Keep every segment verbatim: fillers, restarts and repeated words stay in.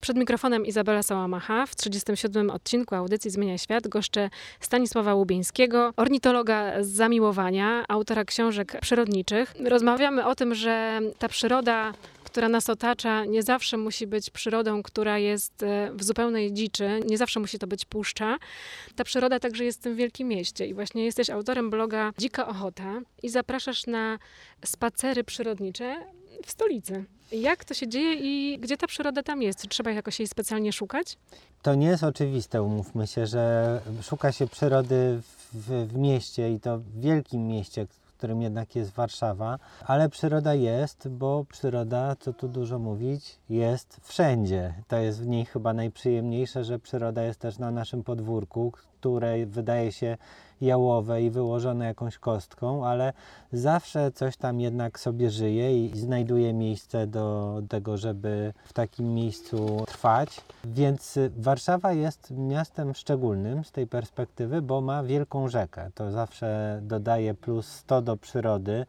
Przed mikrofonem Izabela Sałamacha. W trzydziestym siódmym odcinku audycji Zmienia Świat goszczę Stanisława Łubieńskiego, ornitologa z zamiłowania, autora książek przyrodniczych. Rozmawiamy o tym, że ta przyroda, która nas otacza, nie zawsze musi być przyrodą, która jest w zupełnej dziczy. Nie zawsze musi to być puszcza. Ta przyroda także jest w tym wielkim mieście. I właśnie jesteś autorem bloga Dzika Ochota i zapraszasz na spacery przyrodnicze w stolicy. Jak to się dzieje i gdzie ta przyroda tam jest? Czy trzeba jakoś jej specjalnie szukać? To nie jest oczywiste, umówmy się, że szuka się przyrody w, w mieście i to w wielkim mieście, którym jednak jest Warszawa, ale przyroda jest, bo przyroda, co tu dużo mówić, jest wszędzie. To jest w niej chyba najprzyjemniejsze, że przyroda jest też na naszym podwórku, które wydaje się jałowe i wyłożone jakąś kostką, ale zawsze coś tam jednak sobie żyje i znajduje miejsce do tego, żeby w takim miejscu trwać. Więc Warszawa jest miastem szczególnym z tej perspektywy, bo ma wielką rzekę. To zawsze dodaje plus sto do przyrody,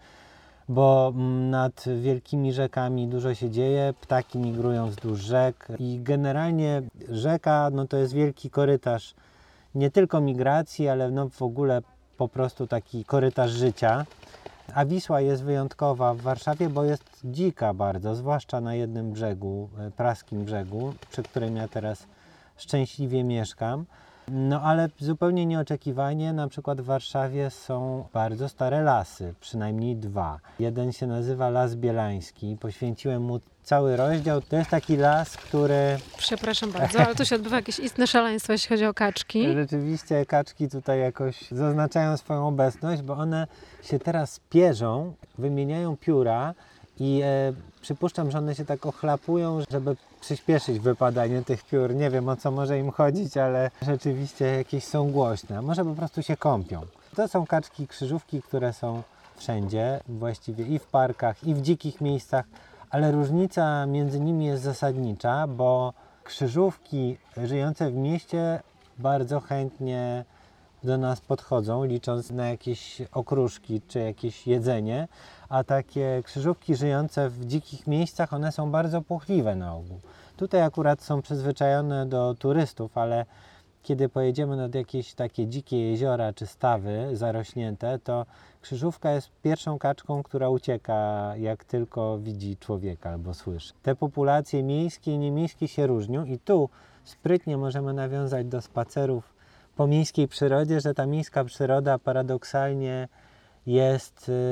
bo nad wielkimi rzekami dużo się dzieje, ptaki migrują wzdłuż rzek i generalnie rzeka no to jest wielki korytarz nie tylko migracji, ale no w ogóle po prostu taki korytarz życia. A Wisła jest wyjątkowa w Warszawie, bo jest dzika bardzo, zwłaszcza na jednym brzegu, praskim brzegu, przy którym ja teraz szczęśliwie mieszkam. No ale zupełnie nieoczekiwanie, na przykład w Warszawie są bardzo stare lasy, przynajmniej dwa. Jeden się nazywa Las Bielański, poświęciłem mu cały rozdział. To jest taki las, który... Przepraszam bardzo, ale tu się odbywa jakieś istne szaleństwo, jeśli chodzi o kaczki. Rzeczywiście kaczki tutaj jakoś zaznaczają swoją obecność, bo one się teraz pierzą, wymieniają pióra i e, przypuszczam, że one się tak ochlapują, żeby przyspieszyć wypadanie tych piór. Nie wiem, o co może im chodzić, ale rzeczywiście jakieś są głośne. A może po prostu się kąpią. To są kaczki krzyżówki, które są wszędzie, właściwie i w parkach, i w dzikich miejscach, ale różnica między nimi jest zasadnicza, bo krzyżówki żyjące w mieście bardzo chętnie do nas podchodzą, licząc na jakieś okruszki czy jakieś jedzenie, a takie krzyżówki żyjące w dzikich miejscach, one są bardzo płochliwe na ogół. Tutaj akurat są przyzwyczajone do turystów, ale kiedy pojedziemy nad jakieś takie dzikie jeziora czy stawy zarośnięte, to krzyżówka jest pierwszą kaczką, która ucieka, jak tylko widzi człowieka albo słyszy. Te populacje miejskie i niemiejskie się różnią i tu sprytnie możemy nawiązać do spacerów po miejskiej przyrodzie, że ta miejska przyroda paradoksalnie jest yy,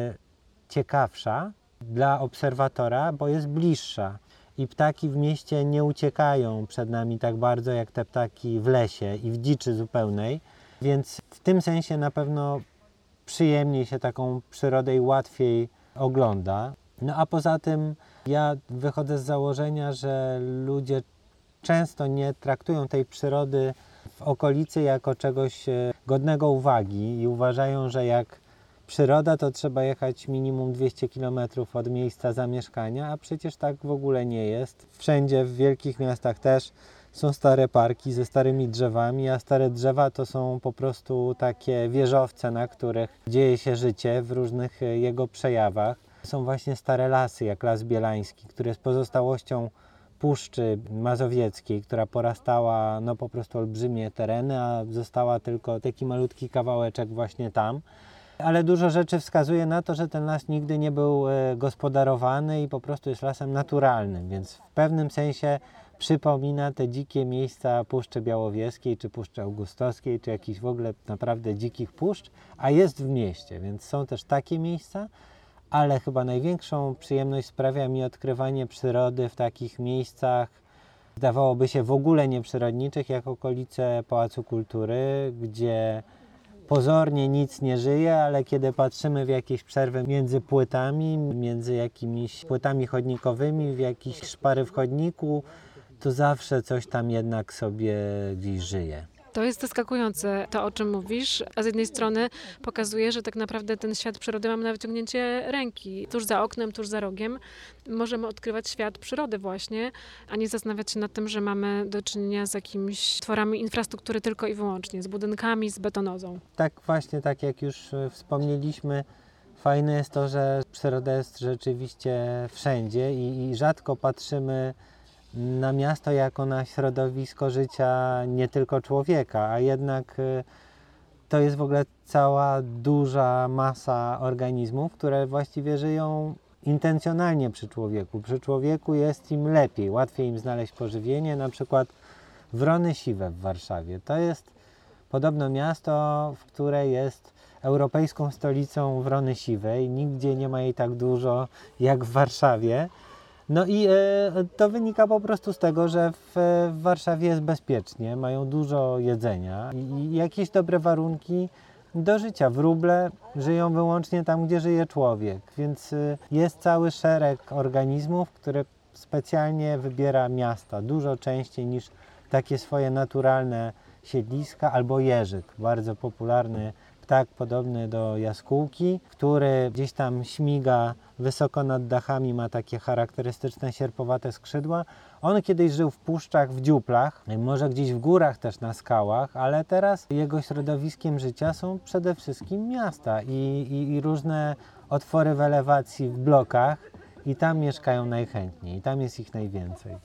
ciekawsza dla obserwatora, bo jest bliższa. I ptaki w mieście nie uciekają przed nami tak bardzo jak te ptaki w lesie i w dziczy zupełnej, więc w tym sensie na pewno przyjemniej się taką przyrodę i łatwiej ogląda. No a poza tym ja wychodzę z założenia, że ludzie często nie traktują tej przyrody w okolicy jako czegoś godnego uwagi i uważają, że jak przyroda, to trzeba jechać minimum dwieście kilometrów od miejsca zamieszkania, a przecież tak w ogóle nie jest. Wszędzie w wielkich miastach też są stare parki ze starymi drzewami, a stare drzewa to są po prostu takie wieżowce, na których dzieje się życie w różnych jego przejawach. Są właśnie stare lasy, jak Las Bielański, który jest pozostałością Puszczy Mazowieckiej, która porastała no po prostu olbrzymie tereny, a została tylko taki malutki kawałeczek właśnie tam. Ale dużo rzeczy wskazuje na to, że ten las nigdy nie był gospodarowany i po prostu jest lasem naturalnym, więc w pewnym sensie przypomina te dzikie miejsca Puszczy Białowieskiej, czy Puszczy Augustowskiej, czy jakichś w ogóle naprawdę dzikich puszcz, a jest w mieście, więc są też takie miejsca, ale chyba największą przyjemność sprawia mi odkrywanie przyrody w takich miejscach, zdawałoby się w ogóle nieprzyrodniczych, jak okolice Pałacu Kultury, gdzie pozornie nic nie żyje, ale kiedy patrzymy w jakieś przerwy między płytami, między jakimiś płytami chodnikowymi, w jakieś szpary w chodniku, to zawsze coś tam jednak sobie gdzieś żyje. To jest zaskakujące, to o czym mówisz, a z jednej strony pokazuje, że tak naprawdę ten świat przyrody mamy na wyciągnięcie ręki. Tuż za oknem, tuż za rogiem możemy odkrywać świat przyrody właśnie, a nie zastanawiać się nad tym, że mamy do czynienia z jakimiś tworami infrastruktury tylko i wyłącznie, z budynkami, z betonozą. Tak właśnie, tak jak już wspomnieliśmy, fajne jest to, że przyroda jest rzeczywiście wszędzie i, i rzadko patrzymy na miasto jako na środowisko życia nie tylko człowieka, a jednak y, to jest w ogóle cała duża masa organizmów, które właściwie żyją intencjonalnie przy człowieku. Przy człowieku jest im lepiej, łatwiej im znaleźć pożywienie, na przykład Wrony Siwe w Warszawie. To jest podobno miasto, w które jest europejską stolicą wrony siwej. Nigdzie nie ma jej tak dużo jak w Warszawie. No i e, to wynika po prostu z tego, że w, w Warszawie jest bezpiecznie, mają dużo jedzenia i, i jakieś dobre warunki do życia. Wróble żyją wyłącznie tam, gdzie żyje człowiek, więc e, jest cały szereg organizmów, które specjalnie wybiera miasta dużo częściej niż takie swoje naturalne siedliska, albo jeżyk, bardzo popularny ptak podobny do jaskółki, który gdzieś tam śmiga wysoko nad dachami, ma takie charakterystyczne sierpowate skrzydła. On kiedyś żył w puszczach, w dziuplach, może gdzieś w górach też na skałach, ale teraz jego środowiskiem życia są przede wszystkim miasta i, i, i różne otwory w elewacji w blokach i tam mieszkają najchętniej, i tam jest ich najwięcej.